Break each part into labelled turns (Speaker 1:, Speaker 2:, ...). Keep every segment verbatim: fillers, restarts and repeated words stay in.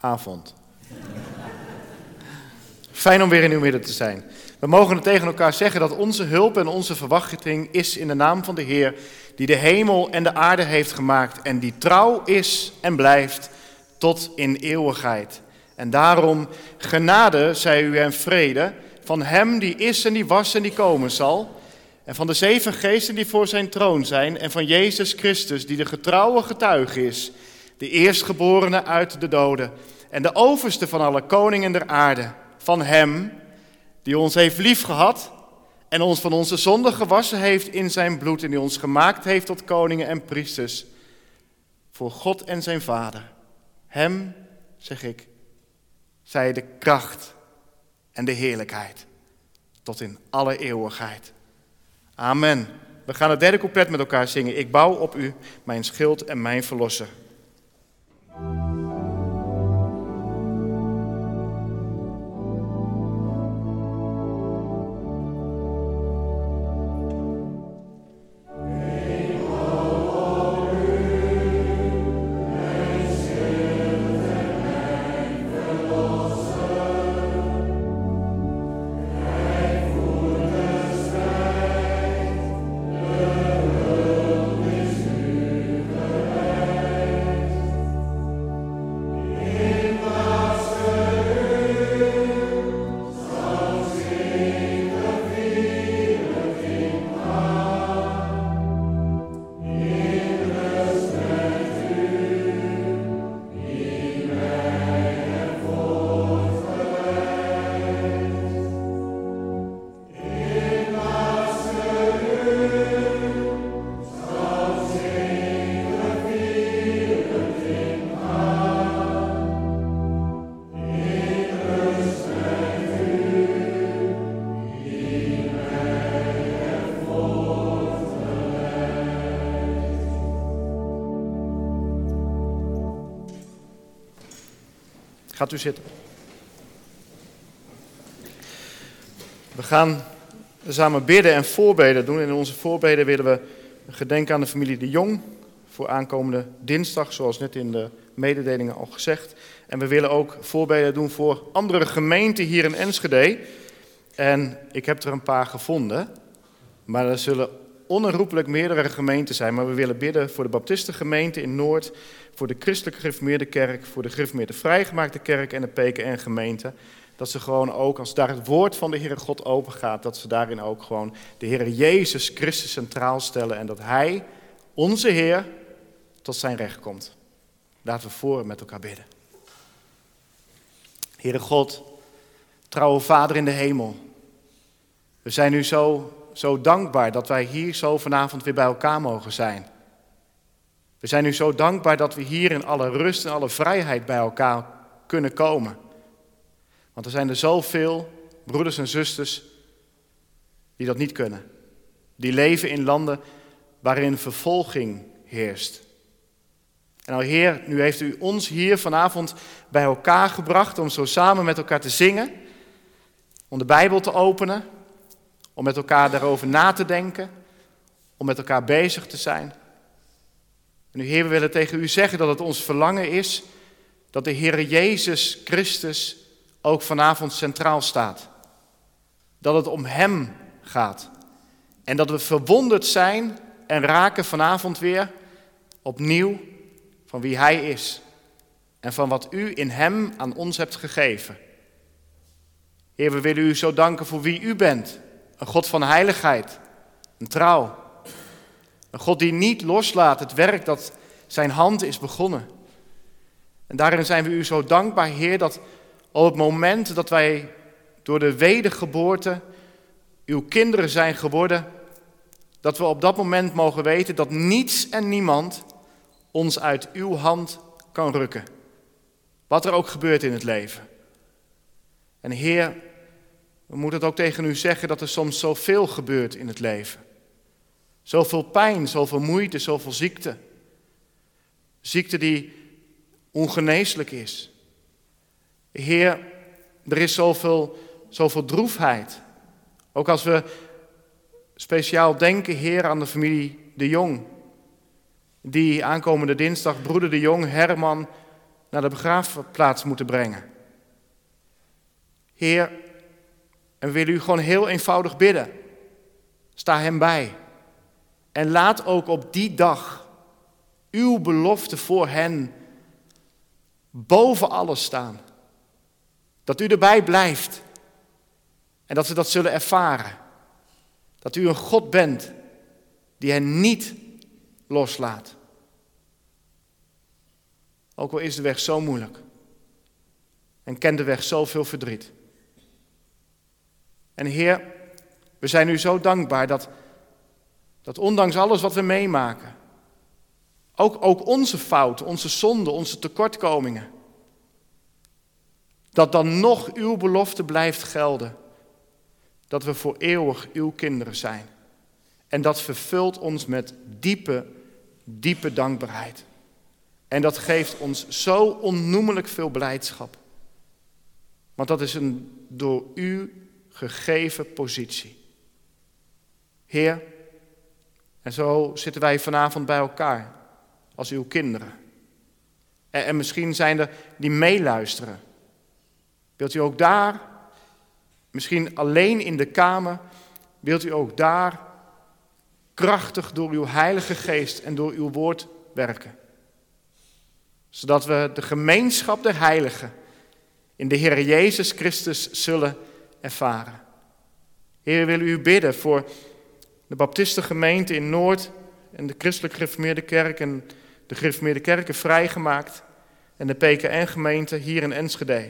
Speaker 1: avond. Fijn om weer in uw midden te zijn. We mogen het tegen elkaar zeggen dat onze hulp en onze verwachting is in de naam van de Heer, die de hemel en de aarde heeft gemaakt en die trouw is en blijft tot in eeuwigheid. En daarom genade zij u en vrede van hem die is en die was en die komen zal, en van de zeven geesten die voor zijn troon zijn, en van Jezus Christus die de getrouwe getuige is, de eerstgeborene uit de doden en de overste van alle koningen der aarde, van hem die ons heeft liefgehad en ons van onze zonden gewassen heeft in zijn bloed en die ons gemaakt heeft tot koningen en priesters voor God en zijn Vader. Hem, zeg ik, zij de kracht en de heerlijkheid tot in alle eeuwigheid. Amen. We gaan het derde couplet met elkaar zingen. Ik bouw op u, mijn schild en mijn verlosser. Gaat u zitten. We gaan samen bidden en voorbeden doen. In onze voorbeden willen we gedenken aan de familie De Jong voor aankomende dinsdag, zoals net in de mededelingen al gezegd. En we willen ook voorbeden doen voor andere gemeenten hier in Enschede. En ik heb er een paar gevonden, maar er zullen onherroepelijk meerdere gemeenten zijn. Maar we willen bidden voor de Baptistengemeente in Noord, voor de Christelijke Gereformeerde Kerk, voor de Gereformeerde Vrijgemaakte Kerk en de P K N-gemeente. Dat ze gewoon ook, als daar het woord van de Heere God open gaat, dat ze daarin ook gewoon de Heere Jezus Christus centraal stellen. En dat Hij, onze Heer, tot zijn recht komt. Laten we voor met elkaar bidden. Heere God, trouwe Vader in de hemel. We zijn u zo, zo dankbaar dat wij hier zo vanavond weer bij elkaar mogen zijn. We zijn u zo dankbaar dat we hier in alle rust en alle vrijheid bij elkaar kunnen komen. Want er zijn er zoveel broeders en zusters die dat niet kunnen. Die leven in landen waarin vervolging heerst. En nou Heer, nu heeft u ons hier vanavond bij elkaar gebracht om zo samen met elkaar te zingen. Om de Bijbel te openen. Om met elkaar daarover na te denken. Om met elkaar bezig te zijn. En nu Heer, we willen tegen u zeggen dat het ons verlangen is dat de Heere Jezus Christus ook vanavond centraal staat. Dat het om Hem gaat. En dat we verwonderd zijn en raken vanavond weer opnieuw van wie Hij is. En van wat u in Hem aan ons hebt gegeven. Heer, we willen u zo danken voor wie u bent. Een God van heiligheid, een trouw. Een God die niet loslaat het werk dat zijn hand is begonnen. En daarin zijn we u zo dankbaar, Heer, dat op het moment dat wij door de wedergeboorte uw kinderen zijn geworden, dat we op dat moment mogen weten dat niets en niemand ons uit uw hand kan rukken. Wat er ook gebeurt in het leven. En Heer, we moeten het ook tegen u zeggen dat er soms zoveel gebeurt in het leven. Zoveel pijn, zoveel moeite, zoveel ziekte. Ziekte die ongeneeslijk is. Heer, er is zoveel, zoveel droefheid. Ook als we speciaal denken, Heer, aan de familie De Jong. Die aankomende dinsdag, broeder De Jong, Herman, naar de begraafplaats moeten brengen. Heer, en we willen u gewoon heel eenvoudig bidden. Sta hem bij. En laat ook op die dag uw belofte voor hen boven alles staan. Dat u erbij blijft. En dat ze dat zullen ervaren. Dat u een God bent die hen niet loslaat. Ook al is de weg zo moeilijk. En kent de weg zoveel verdriet. En Heer, we zijn u zo dankbaar dat, dat ondanks alles wat we meemaken, ook, ook onze fouten, onze zonden, onze tekortkomingen, dat dan nog uw belofte blijft gelden, dat we voor eeuwig uw kinderen zijn. En dat vervult ons met diepe, diepe dankbaarheid. En dat geeft ons zo onnoemelijk veel blijdschap. Want dat is een door u gegeven positie. Heer, en zo zitten wij vanavond bij elkaar als uw kinderen. En, en misschien zijn er die meeluisteren. Wilt u ook daar, misschien alleen in de kamer, wilt u ook daar krachtig door uw Heilige Geest en door uw woord werken. Zodat we de gemeenschap der heiligen in de Heer Jezus Christus zullen ervaren. Heer, we willen u bidden voor de Baptistengemeente in Noord en de Christelijk Gereformeerde Kerk en de Gereformeerde Kerken vrijgemaakt en de P K N-gemeente hier in Enschede.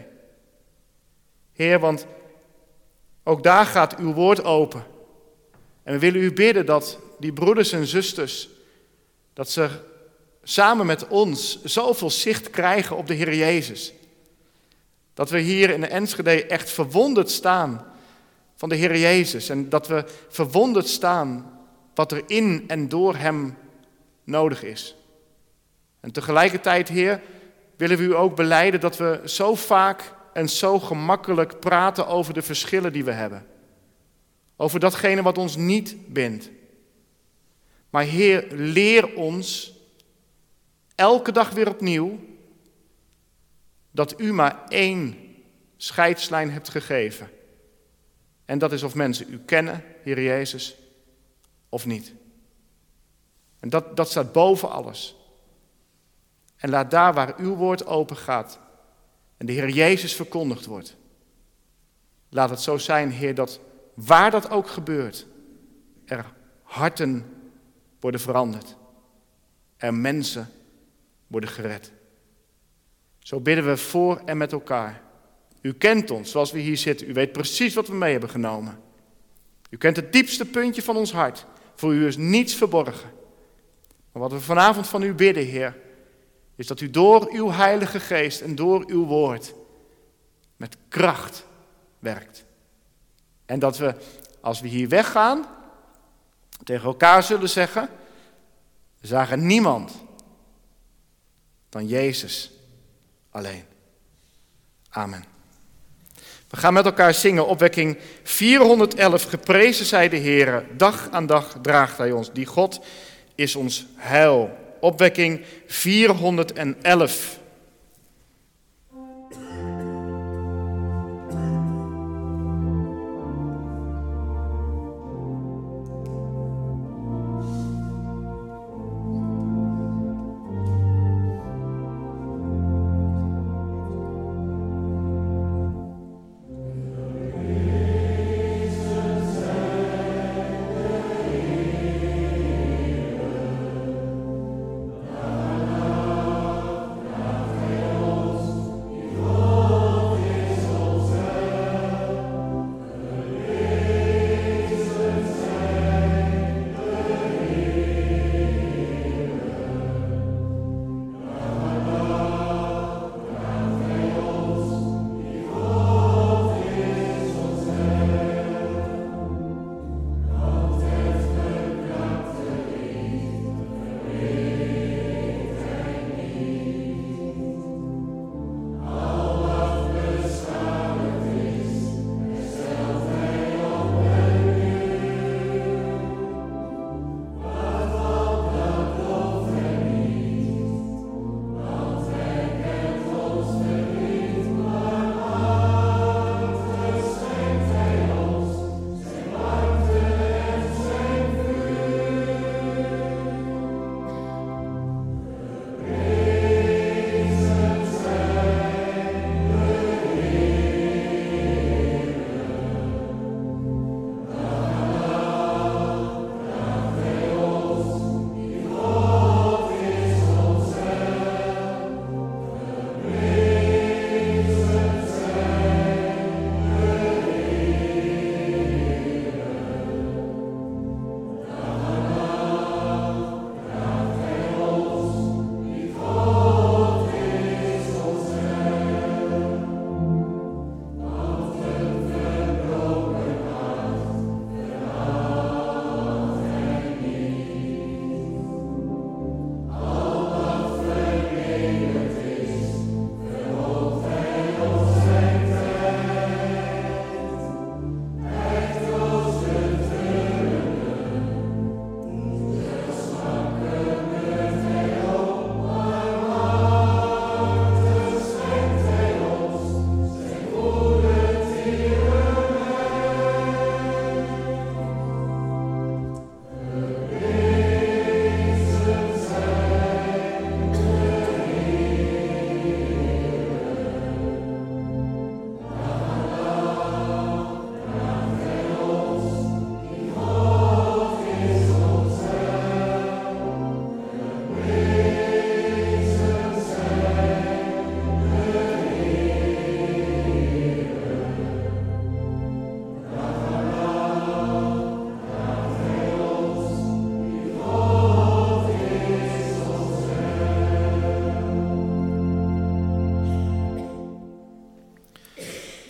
Speaker 1: Heer, want ook daar gaat uw woord open. En we willen u bidden dat die broeders en zusters, dat ze samen met ons zoveel zicht krijgen op de Heer Jezus. Dat we hier in Enschede echt verwonderd staan van de Heer Jezus. En dat we verwonderd staan wat er in en door hem nodig is. En tegelijkertijd, Heer, willen we u ook belijden dat we zo vaak en zo gemakkelijk praten over de verschillen die we hebben. Over datgene wat ons niet bindt. Maar Heer, leer ons elke dag weer opnieuw dat u maar één scheidslijn hebt gegeven. En dat is of mensen u kennen, Heer Jezus, of niet. En dat, dat staat boven alles. En laat daar waar uw woord open gaat en de Heer Jezus verkondigd wordt. Laat het zo zijn, Heer, dat waar dat ook gebeurt, er harten worden veranderd. Er mensen worden gered. Zo bidden we voor en met elkaar. U kent ons zoals we hier zitten. U weet precies wat we mee hebben genomen. U kent het diepste puntje van ons hart. Voor u is niets verborgen. Maar wat we vanavond van u bidden, Heer, is dat u door uw Heilige Geest en door uw woord met kracht werkt. En dat we, als we hier weggaan, tegen elkaar zullen zeggen, we zagen niemand dan Jezus alleen. Amen. We gaan met elkaar zingen opwekking vierhonderdelf. Geprezen zij de Heere, dag aan dag draagt hij ons. Die God is ons heil. Opwekking vierhonderdelf.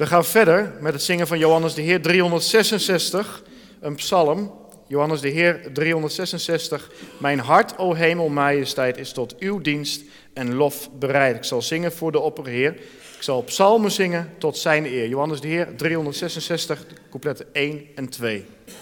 Speaker 1: We gaan verder met het zingen van Johannes de Heer driehonderdzesenzestig, een psalm. Johannes de Heer driehonderdzesenzestig. Mijn hart, o hemel, majesteit, is tot uw dienst en lof bereid. Ik zal zingen voor de Opperheer. Ik zal psalmen zingen tot zijn eer. Johannes de Heer driehonderdzesenzestig, coupletten één en twee.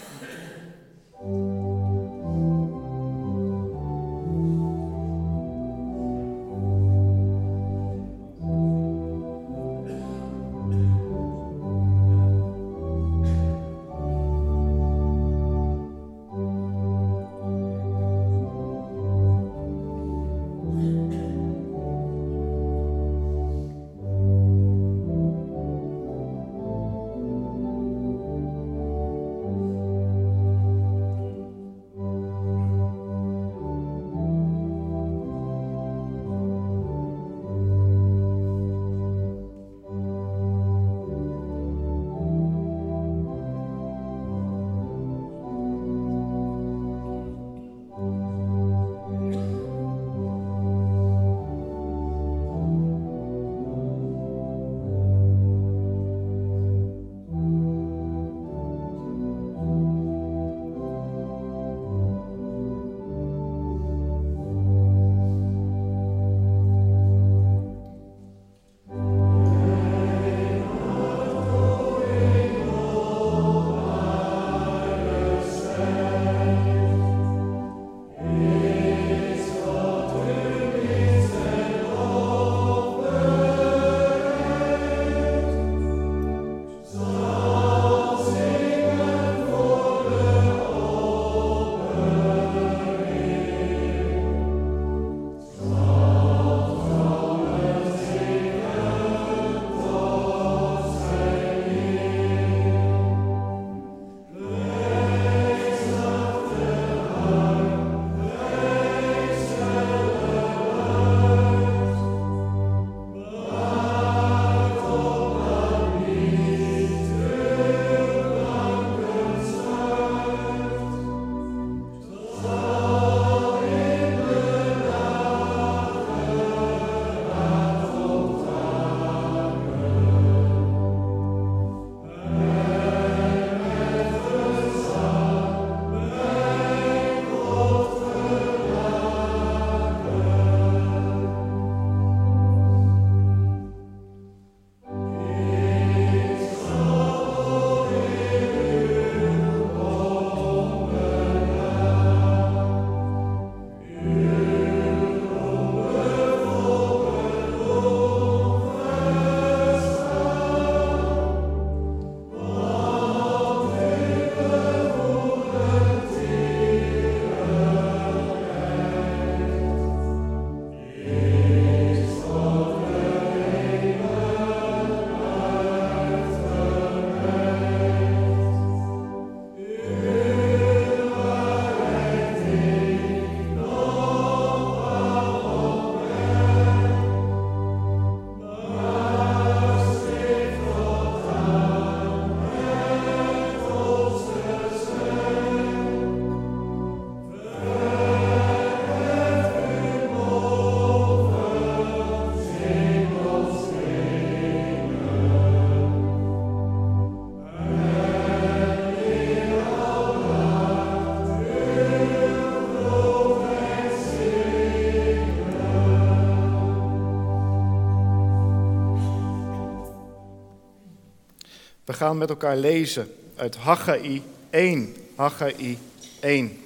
Speaker 1: We gaan met elkaar lezen uit Haggai één. Haggai één.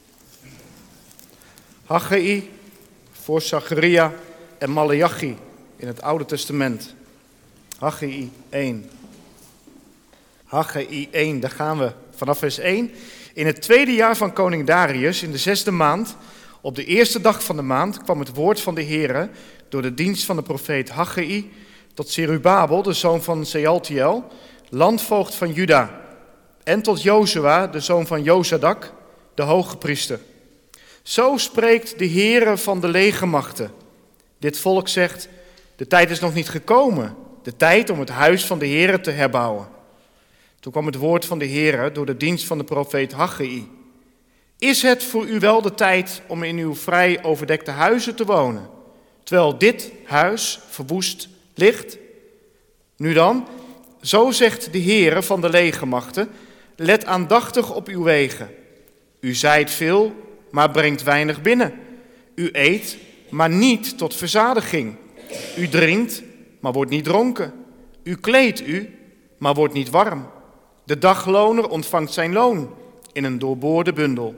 Speaker 1: Haggai voor Zacharia en Maleachi in het Oude Testament. Haggai één. Haggai één, daar gaan we vanaf vers één. In het tweede jaar van koning Darius, in de zesde maand, op de eerste dag van de maand, kwam het woord van de Heere door de dienst van de profeet Haggai tot Zerubabel, de zoon van Sealtiel, landvoogd van Juda, en tot Jozua, de zoon van Jozadak, de hogepriester. Zo spreekt de Heere van de legermachten. Dit volk zegt, de tijd is nog niet gekomen, de tijd om het huis van de Heere te herbouwen. Toen kwam het woord van de Heere door de dienst van de profeet Haggai. Is het voor u wel de tijd om in uw vrij overdekte huizen te wonen, terwijl dit huis verwoest ligt? Nu dan, zo zegt de Heere van de legermachten, let aandachtig op uw wegen. U zaait veel, maar brengt weinig binnen. U eet, maar niet tot verzadiging. U drinkt, maar wordt niet dronken. U kleedt u, maar wordt niet warm. De dagloner ontvangt zijn loon in een doorboorde bundel.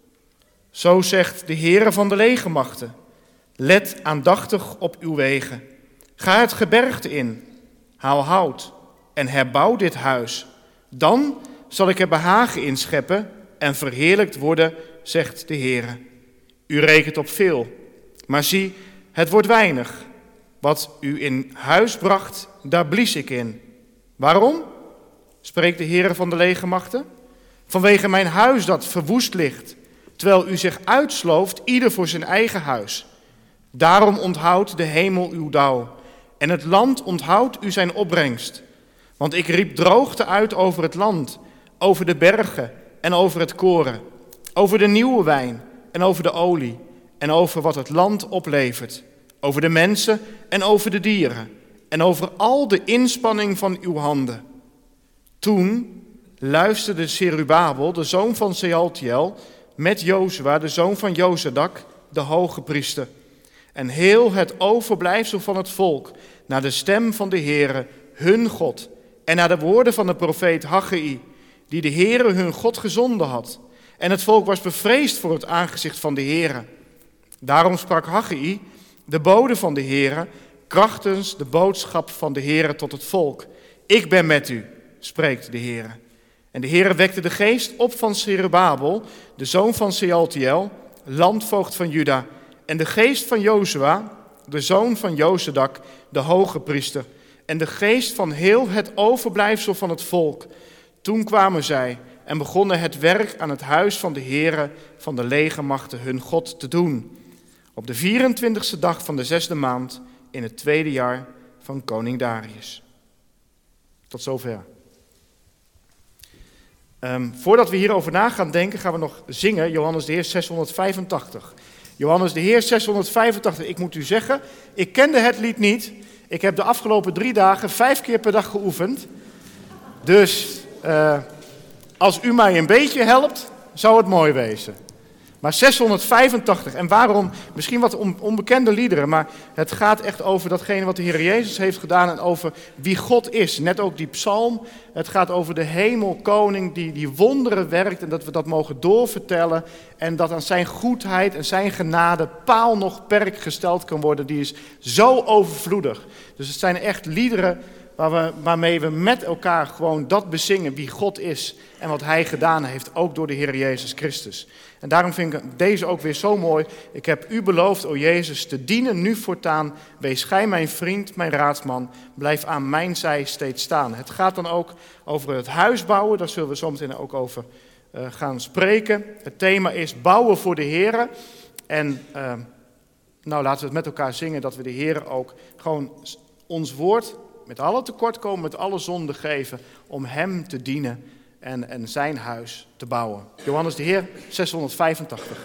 Speaker 1: Zo zegt de Heere van de legermachten, let aandachtig op uw wegen. Ga het gebergte in, haal hout en herbouw dit huis. Dan zal ik er behagen in scheppen en verheerlijkt worden, zegt de Heere. U rekent op veel, maar zie, het wordt weinig. Wat u in huis bracht, daar blies ik in. Waarom? Spreekt de Heere van de legermachten. Vanwege mijn huis dat verwoest ligt, terwijl u zich uitslooft, ieder voor zijn eigen huis. Daarom onthoudt de hemel uw dauw en het land onthoudt u zijn opbrengst. Want ik riep droogte uit over het land, over de bergen en over het koren, over de nieuwe wijn en over de olie en over wat het land oplevert, over de mensen en over de dieren en over al de inspanning van uw handen. Toen luisterde Zerubabel, de zoon van Sealtiel, met Jozua, de zoon van Jozadak, de hoge priester, en heel het overblijfsel van het volk, naar de stem van de Heere, hun God, en naar de woorden van de profeet Haggai, die de Heere hun God gezonden had. En het volk was bevreesd voor het aangezicht van de Heere. Daarom sprak Haggai, de bode van de Heere, krachtens de boodschap van de Heere tot het volk. Ik ben met u, spreekt de Heere. En de Heere wekte de geest op van Zerubabel, de zoon van Sealtiel, landvoogd van Juda, en de geest van Jozua, de zoon van Jozadak, de hoge priester, en de geest van heel het overblijfsel van het volk. Toen kwamen zij en begonnen het werk aan het huis van de Heere van de legermachten hun God te doen. Op de vierentwintigste dag van de zesde maand in het tweede jaar van koning Darius. Tot zover. Um, voordat we hierover na gaan denken, gaan we nog zingen Johannes de Heer zeshonderdvijfentachtig. Johannes de Heer zeshonderdvijfentachtig. Ik moet u zeggen, ik kende het lied niet. Ik heb de afgelopen drie dagen vijf keer per dag geoefend. Dus uh, als u mij een beetje helpt, zou het mooi wezen. Maar zeshonderdvijfentachtig, en waarom? Misschien wat onbekende liederen, maar het gaat echt over datgene wat de Heer Jezus heeft gedaan en over wie God is. Net ook die psalm, het gaat over de hemelkoning die die wonderen werkt en dat we dat mogen doorvertellen. En dat aan zijn goedheid en zijn genade paal nog perk gesteld kan worden, die is zo overvloedig. Dus het zijn echt liederen waar we, waarmee we met elkaar gewoon dat bezingen wie God is en wat hij gedaan heeft, ook door de Heer Jezus Christus. En daarom vind ik deze ook weer zo mooi. Ik heb u beloofd, o Jezus, te dienen nu voortaan. Wees gij mijn vriend, mijn raadsman. Blijf aan mijn zij steeds staan. Het gaat dan ook over het huis bouwen. Daar zullen we zo meteen ook over uh, gaan spreken. Het thema is bouwen voor de Heer. En uh, nou, laten we het met elkaar zingen dat we de Heer ook gewoon ons woord met alle tekortkomen, met alle zonde geven om hem te dienen. En, en zijn huis te bouwen. Johannes de Heer, zeshonderdvijfentachtig.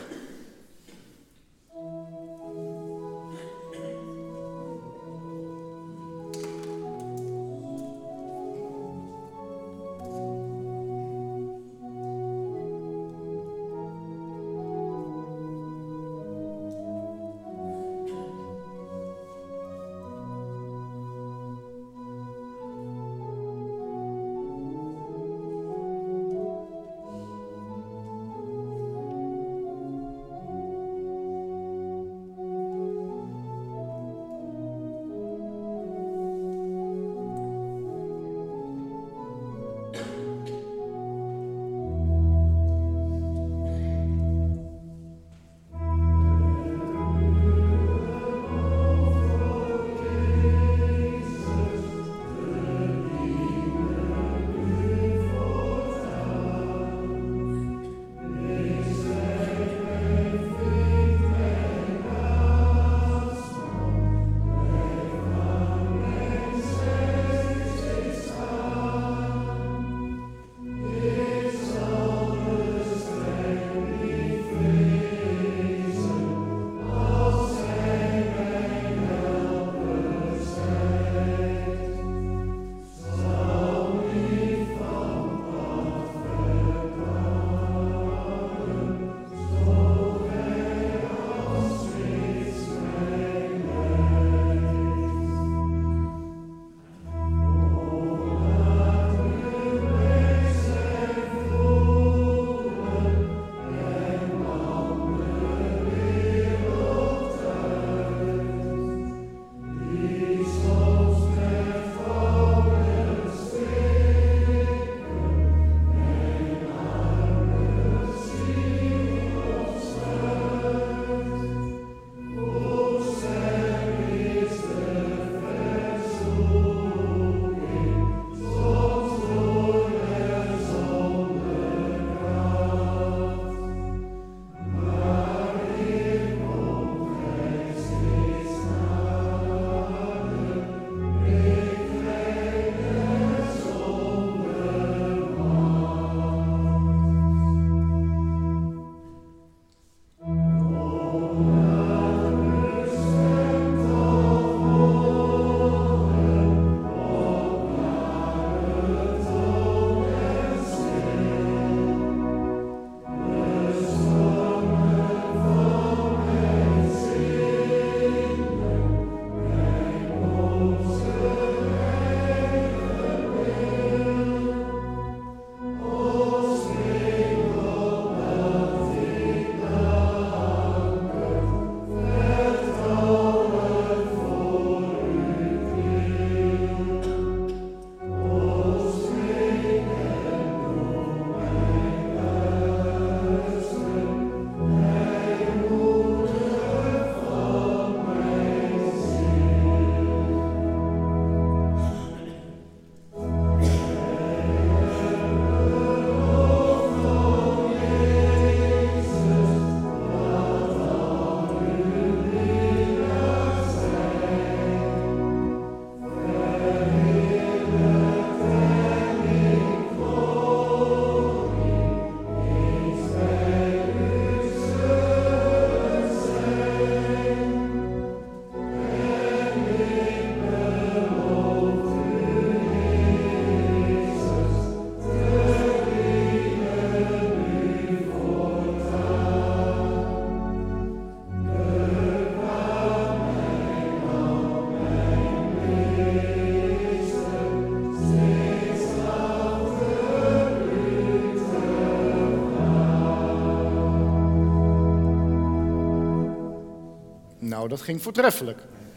Speaker 1: Nou, dat ging voortreffelijk.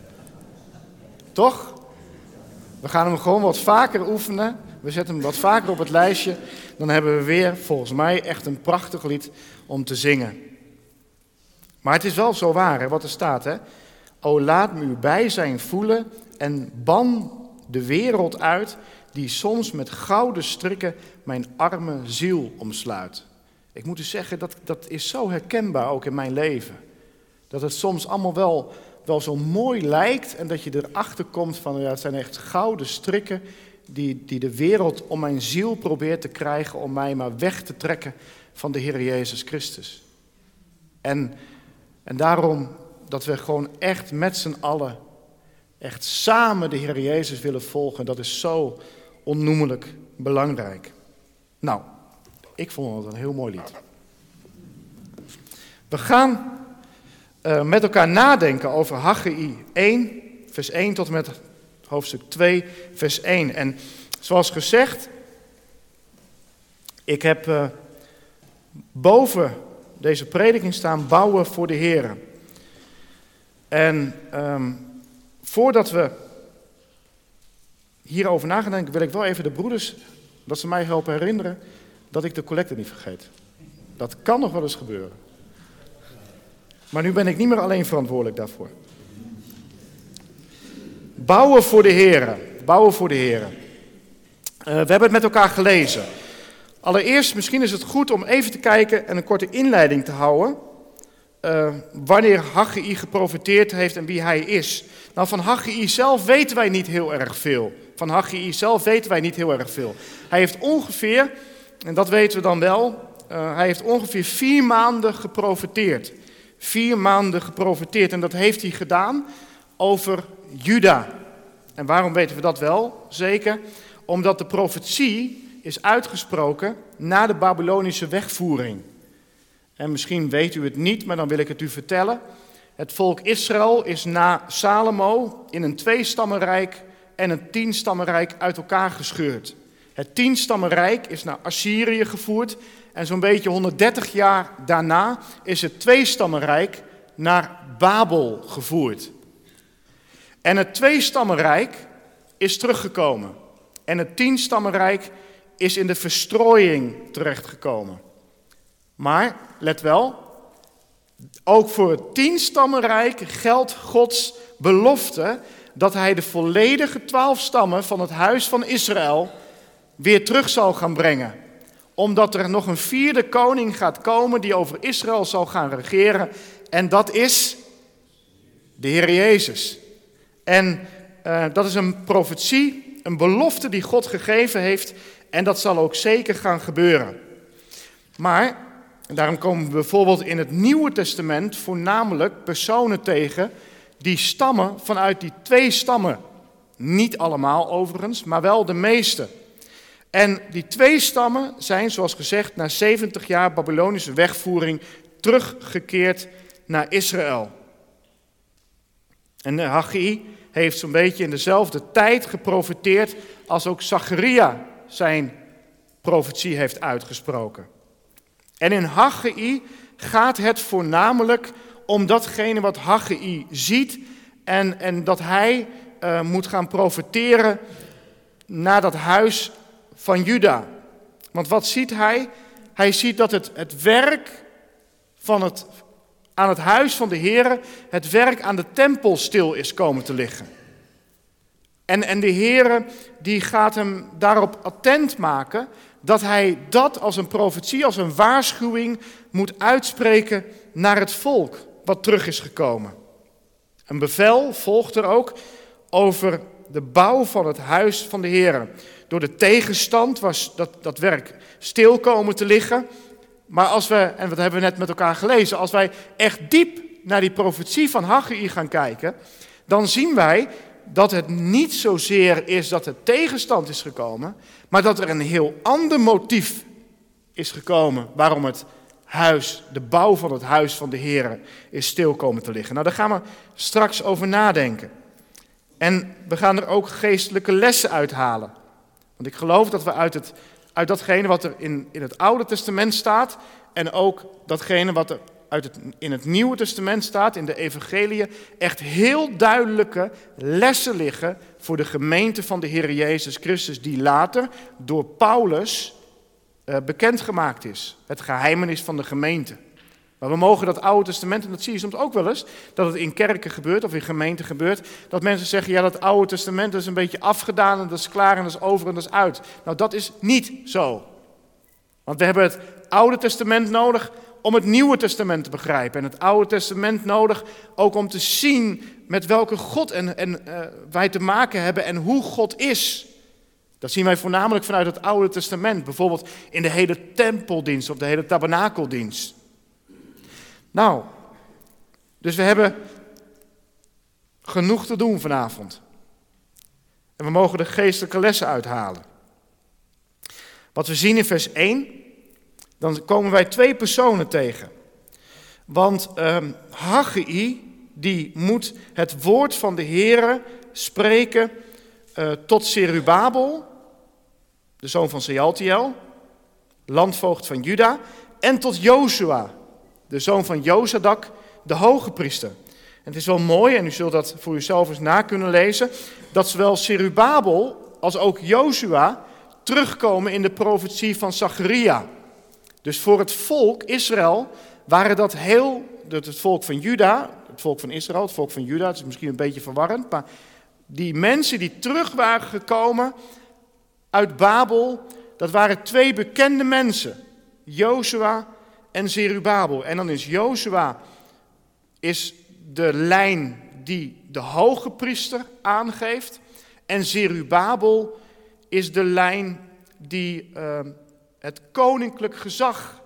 Speaker 1: Toch? We gaan hem gewoon wat vaker oefenen. We zetten hem wat vaker op het lijstje. Dan hebben we weer, volgens mij, echt een prachtig lied om te zingen. Maar het is wel zo waar, hè, wat er staat. Hè? O, laat me uw bijzijn voelen en ban de wereld uit die soms met gouden strikken mijn arme ziel omsluit. Ik moet u zeggen, dat, dat is zo herkenbaar ook in mijn leven. Dat het soms allemaal wel, wel zo mooi lijkt en dat je erachter komt van, ja, het zijn echt gouden strikken die, die de wereld om mijn ziel probeert te krijgen om mij maar weg te trekken van de Heer Jezus Christus. En, en daarom dat we gewoon echt met z'n allen, echt samen de Heer Jezus willen volgen, dat is zo onnoemelijk belangrijk. Nou, ik vond het een heel mooi lied. We gaan uh, met elkaar nadenken over Haggai één, vers één tot en met hoofdstuk twee, vers één. En zoals gezegd, ik heb uh, boven deze prediking staan bouwen voor de Heer. En um, voordat we hierover na gaan denken, wil ik wel even de broeders, dat ze mij helpen herinneren dat ik de collecte niet vergeet. Dat kan nog wel eens gebeuren. Maar nu ben ik niet meer alleen verantwoordelijk daarvoor. Bouwen voor de Heer. Bouwen voor de Heer. Uh, we hebben het met elkaar gelezen. Allereerst, misschien is het goed om even te kijken en een korte inleiding te houden. Uh, wanneer Haggai geprofeteerd heeft en wie hij is. Nou, van Haggai zelf weten wij niet heel erg veel. Van Haggai zelf weten wij niet heel erg veel. Hij heeft ongeveer, en dat weten we dan wel, uh, hij heeft ongeveer vier maanden geprofeteerd. Vier maanden geprofeteerd en dat heeft hij gedaan over Juda. En waarom weten we dat wel? Zeker omdat de profetie is uitgesproken na de Babylonische wegvoering. En misschien weet u het niet, maar dan wil ik het u vertellen. Het volk Israël is na Salomo in een tweestammenrijk en een tienstammenrijk uit elkaar gescheurd. Het tienstammenrijk is naar Assyrië gevoerd en zo'n beetje honderddertig jaar daarna is het tweestammenrijk naar Babel gevoerd. En het tweestammenrijk is teruggekomen en het tienstammenrijk is in de verstrooiing terechtgekomen. Maar, let wel, ook voor het tienstammenrijk geldt Gods belofte dat hij de volledige twaalf stammen van het huis van Israël weer terug zal gaan brengen. Omdat er nog een vierde koning gaat komen die over Israël zal gaan regeren. En dat is de Heer Jezus. En uh, dat is een profetie, een belofte die God gegeven heeft. En dat zal ook zeker gaan gebeuren. Maar, en daarom komen we bijvoorbeeld in het Nieuwe Testament voornamelijk personen tegen die stammen vanuit die twee stammen. Niet allemaal overigens, maar wel de meeste. En die twee stammen zijn, zoals gezegd, na zeventig jaar Babylonische wegvoering teruggekeerd naar Israël. En Haggai heeft zo'n beetje in dezelfde tijd geprofeteerd als ook Zacharia zijn profetie heeft uitgesproken. En in Haggai gaat het voornamelijk om datgene wat Haggai ziet en, en dat hij uh, moet gaan profeteren naar dat huis van Juda. Want wat ziet hij? Hij ziet dat het, het werk van het, aan het huis van de Heere, het werk aan de tempel stil is komen te liggen. En, en de Heere die gaat hem daarop attent maken dat hij dat als een profetie, als een waarschuwing moet uitspreken naar het volk wat terug is gekomen. Een bevel volgt er ook over de bouw van het huis van de Heere. Door de tegenstand was dat, dat werk stil komen te liggen. Maar als we, en wat hebben we net met elkaar gelezen, als wij echt diep naar die profetie van Haggai gaan kijken, dan zien wij dat het niet zozeer is dat er tegenstand is gekomen, maar dat er een heel ander motief is gekomen waarom het huis, de bouw van het huis van de Heere is stil komen te liggen. Nou, daar gaan we straks over nadenken. En we gaan er ook geestelijke lessen uithalen. Want ik geloof dat we uit, het, uit datgene wat er in, in het Oude Testament staat en ook datgene wat er uit het, in het Nieuwe Testament staat, in de evangeliën, echt heel duidelijke lessen liggen voor de gemeente van de Heer Jezus Christus, die later door Paulus uh, bekendgemaakt is. Het geheimenis van de gemeente. Maar we mogen dat Oude Testament, en dat zie je soms ook wel eens, dat het in kerken gebeurt of in gemeenten gebeurt, dat mensen zeggen, ja, dat Oude Testament is een beetje afgedaan en dat is klaar en dat is over en dat is uit. Nou, dat is niet zo. Want we hebben het Oude Testament nodig om het Nieuwe Testament te begrijpen. En het Oude Testament nodig ook om te zien met welke God en, en, uh, wij te maken hebben en hoe God is. Dat zien wij voornamelijk vanuit het Oude Testament. Bijvoorbeeld in de hele tempeldienst of de hele tabernakeldienst. Nou, dus we hebben genoeg te doen vanavond. En we mogen de geestelijke lessen uithalen. Wat we zien in vers één, dan komen wij twee personen tegen. Want um, Haggai, die moet het woord van de Heere spreken uh, tot Zerubabel, de zoon van Sealtiel, landvoogd van Juda, en tot Jozua, de zoon van Jozadak, de hoge priester. En het is wel mooi, en u zult dat voor uzelf eens na kunnen lezen, dat zowel Zerubabel als ook Jozua terugkomen in de profetie van Zacharia. Dus voor het volk Israël waren dat heel, het volk van Juda, het volk van Israël, het volk van Juda, het is misschien een beetje verwarrend, maar die mensen die terug waren gekomen uit Babel, dat waren twee bekende mensen, Jozua en Zerubabel. En dan is Jozua is de lijn die de hoge priester aangeeft en Zerubabel is de lijn die uh, het koninklijk gezag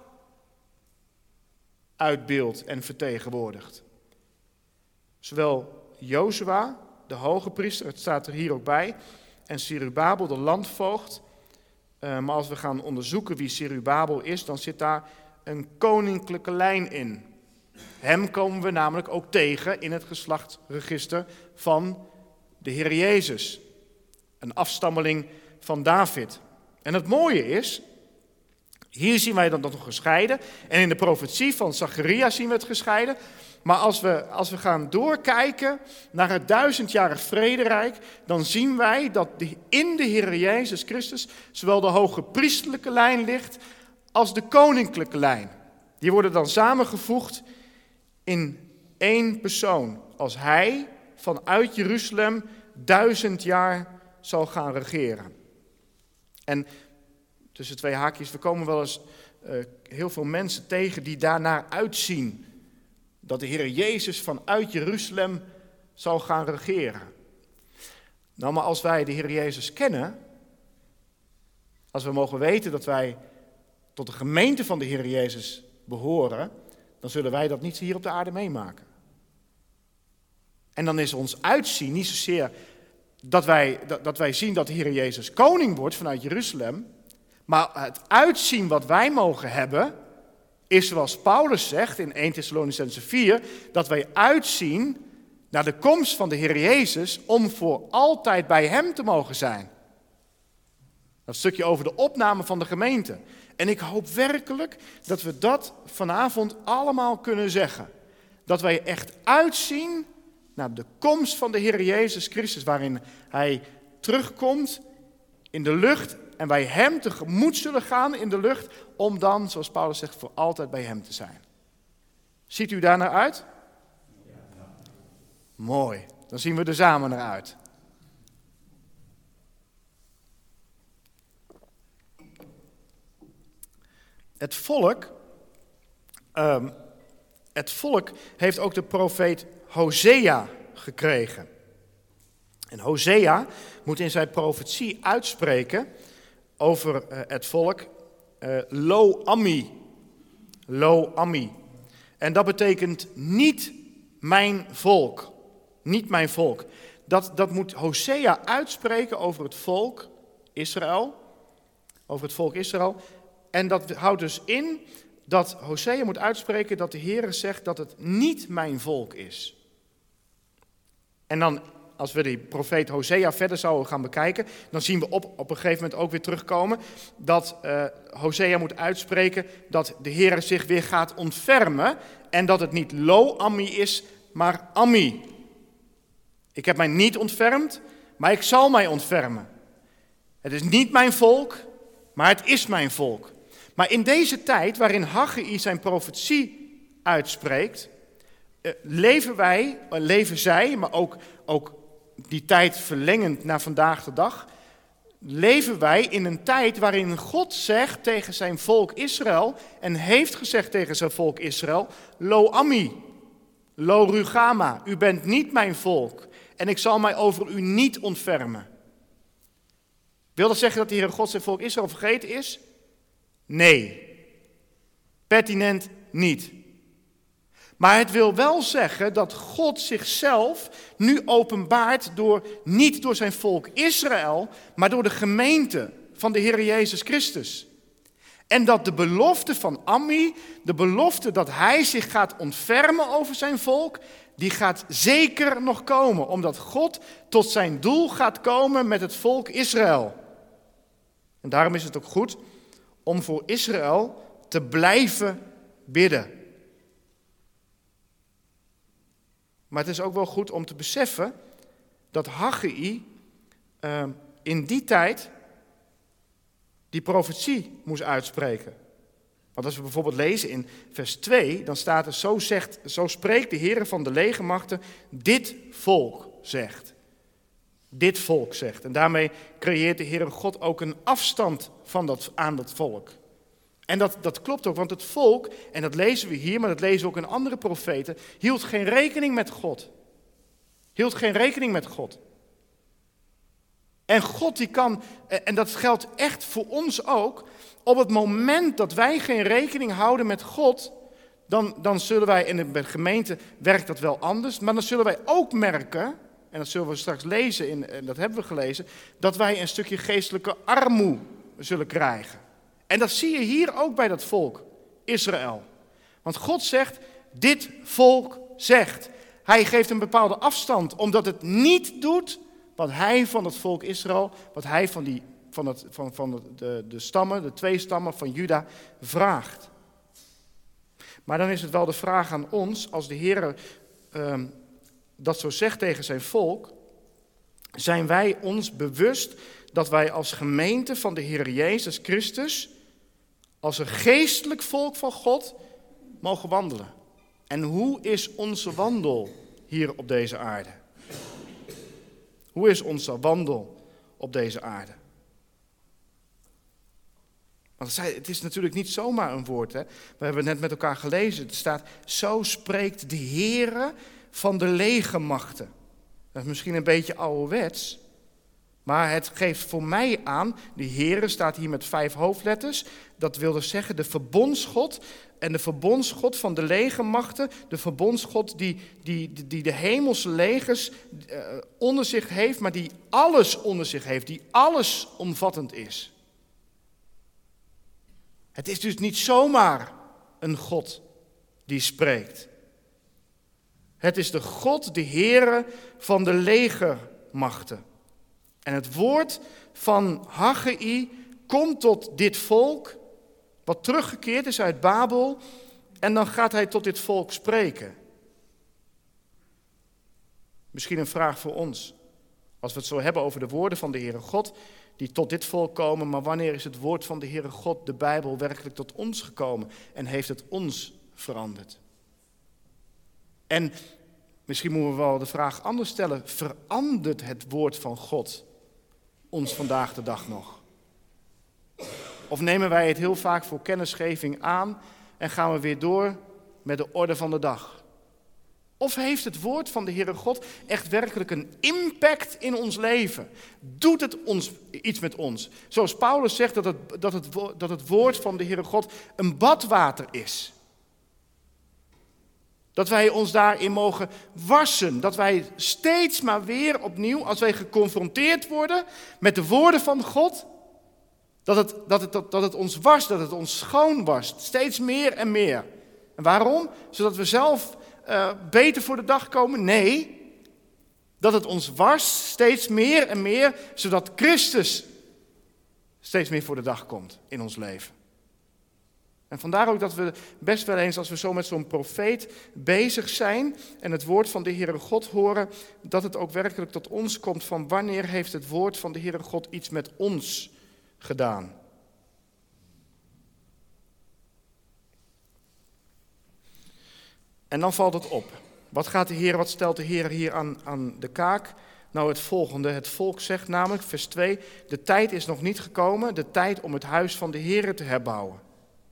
Speaker 1: uitbeeldt en vertegenwoordigt. Zowel Jozua, de hoge priester, het staat er hier ook bij, en Zerubabel, de landvoogd. Uh, maar als we gaan onderzoeken wie Zerubabel is, dan zit daar een koninklijke lijn in. Hem komen we namelijk ook tegen in het geslachtsregister van de Heer Jezus. Een afstammeling van David. En het mooie is, hier zien wij dat nog gescheiden. En in de profetie van Zacharia zien we het gescheiden. Maar als we, als we gaan doorkijken naar het duizendjarig vrederijk, dan zien wij dat in de Heer Jezus Christus zowel de hoge priesterlijke lijn ligt als de koninklijke lijn. Die worden dan samengevoegd in één persoon. Als hij vanuit Jeruzalem duizend jaar zal gaan regeren. En tussen twee haakjes, we komen wel eens uh, heel veel mensen tegen die daarnaar uitzien. Dat de Heer Jezus vanuit Jeruzalem zal gaan regeren. Nou, maar als wij de Heer Jezus kennen, als we mogen weten dat wij tot de gemeente van de Heer Jezus behoren, dan zullen wij dat niet hier op de aarde meemaken. En dan is ons uitzien niet zozeer dat wij, dat, dat wij zien dat de Heer Jezus koning wordt vanuit Jeruzalem, maar het uitzien wat wij mogen hebben, is zoals Paulus zegt in eerste Thessalonicenzen vier, dat wij uitzien naar de komst van de Heer Jezus om voor altijd bij hem te mogen zijn. Dat stukje over de opname van de gemeente. En ik hoop werkelijk dat we dat vanavond allemaal kunnen zeggen. Dat wij echt uitzien naar de komst van de Heer Jezus Christus, waarin hij terugkomt in de lucht en wij hem tegemoet zullen gaan in de lucht, om dan, zoals Paulus zegt, voor altijd bij hem te zijn. Ziet u daar naar uit? Ja. Mooi, dan zien we er samen naar uit. Het volk, um, het volk heeft ook de profeet Hosea gekregen. En Hosea moet in zijn profetie uitspreken over uh, het volk uh, Lo Ammi. Lo Ammi. En dat betekent niet mijn volk. Niet mijn volk. Dat, dat moet Hosea uitspreken over het volk Israël. Over het volk Israël. En dat houdt dus in dat Hosea moet uitspreken dat de Heere zegt dat het niet mijn volk is. En dan als we die profeet Hosea verder zouden gaan bekijken, dan zien we op, op een gegeven moment ook weer terugkomen dat uh, Hosea moet uitspreken dat de Heer zich weer gaat ontfermen en dat het niet Lo-Ammi is, maar Ammi. Ik heb mij niet ontfermd, maar ik zal mij ontfermen. Het is niet mijn volk, maar het is mijn volk. Maar in deze tijd waarin Haggai zijn profetie uitspreekt, leven wij, leven zij, maar ook, ook die tijd verlengend naar vandaag de dag, leven wij in een tijd waarin God zegt tegen zijn volk Israël en heeft gezegd tegen zijn volk Israël, Lo-Ammi, Lo-Rugama, u bent niet mijn volk en ik zal mij over u niet ontfermen. Wil dat zeggen dat de Heere God zijn volk Israël vergeten is? Nee, pertinent niet. Maar het wil wel zeggen dat God zichzelf nu openbaart door, niet door zijn volk Israël, maar door de gemeente van de Heer Jezus Christus. En dat de belofte van Ammi, de belofte dat hij zich gaat ontfermen over zijn volk, die gaat zeker nog komen, omdat God tot zijn doel gaat komen met het volk Israël. En daarom is het ook goed om voor Israël te blijven bidden. Maar het is ook wel goed om te beseffen dat Haggai uh, in die tijd die profetie moest uitspreken. Want als we bijvoorbeeld lezen in vers twee, dan staat er, zo, zegt, zo spreekt de Heere van de legermachten, dit volk zegt. Dit volk zegt. En daarmee creëert de Heere God ook een afstand van dat, aan dat volk. En dat, dat klopt ook, want het volk, en dat lezen we hier, maar dat lezen we ook in andere profeten, hield geen rekening met God. Hield geen rekening met God. En God die kan, en dat geldt echt voor ons ook, op het moment dat wij geen rekening houden met God, dan, dan zullen wij, in de gemeente werkt dat wel anders, maar dan zullen wij ook merken, en dat zullen we straks lezen, in, en dat hebben we gelezen, dat wij een stukje geestelijke armoede zullen krijgen. En dat zie je hier ook bij dat volk, Israël. Want God zegt, dit volk zegt. Hij geeft een bepaalde afstand, omdat het niet doet wat hij van het volk Israël, wat hij van, die, van, het, van, van de, de stammen, de twee stammen van Juda vraagt. Maar dan is het wel de vraag aan ons, als de Heer uh, dat zo zegt tegen zijn volk, zijn wij ons bewust dat wij als gemeente van de Heer Jezus Christus, als een geestelijk volk van God, mogen wandelen. En hoe is onze wandel hier op deze aarde? Hoe is onze wandel op deze aarde? Want het is natuurlijk niet zomaar een woord. Hè? We hebben het net met elkaar gelezen. Het staat, zo spreekt de Heere van de legermachten. Dat is misschien een beetje ouderwets. Maar het geeft voor mij aan, de Heere staat hier met vijf hoofdletters. Dat wil dus zeggen de verbondsgod. En de verbondsgod van de legermachten. De verbondsgod die, die, die de hemelse legers uh, onder zich heeft. Maar die alles onder zich heeft. Die alles omvattend is. Het is dus niet zomaar een God die spreekt. Het is de God, de Heere van de legermachten. En het woord van Haggai komt tot dit volk, wat teruggekeerd is uit Babel, en dan gaat hij tot dit volk spreken. Misschien een vraag voor ons, als we het zo hebben over de woorden van de Heere God, die tot dit volk komen, maar wanneer is het woord van de Heere God, de Bijbel, werkelijk tot ons gekomen en heeft het ons veranderd? En misschien moeten we wel de vraag anders stellen, verandert het woord van God ons vandaag de dag nog? Of nemen wij het heel vaak voor kennisgeving aan en gaan we weer door met de orde van de dag? Of heeft het woord van de Heere God echt werkelijk een impact in ons leven? Doet het ons, iets met ons? Zoals Paulus zegt dat het, dat het, dat het woord van de Heere God een badwater is. Dat wij ons daarin mogen wassen. Dat wij steeds maar weer opnieuw, als wij geconfronteerd worden met de woorden van God, dat het, dat het, dat het ons wast, dat het ons schoon wast. Steeds meer en meer. En waarom? Zodat we zelf uh, beter voor de dag komen? Nee. Dat het ons wars steeds meer en meer, zodat Christus steeds meer voor de dag komt in ons leven. En vandaar ook dat we best wel eens, als we zo met zo'n profeet bezig zijn en het woord van de Heere God horen, dat het ook werkelijk tot ons komt van wanneer heeft het woord van de Heere God iets met ons gedaan. En dan valt het op. Wat gaat de Heer, wat stelt de Heer hier aan, aan de kaak? Nou, het volgende. Het volk zegt namelijk, vers twee, de tijd is nog niet gekomen, de tijd om het huis van de Heere te herbouwen.